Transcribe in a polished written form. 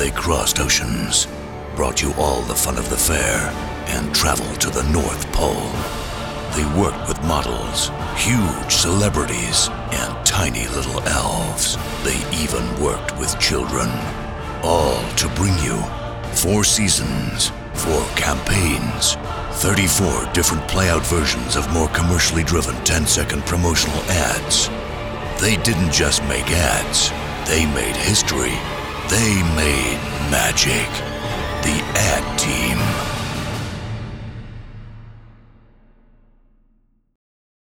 They crossed oceans, brought you all the fun of the fair, and traveled to the North Pole. They worked with models, huge celebrities, and tiny little elves. They even worked with children. All to bring you 4 seasons, 4 campaigns, 34 different playout versions of more commercially driven 10-second promotional ads. They didn't just make ads, they made history. They made magic. The Ad Team.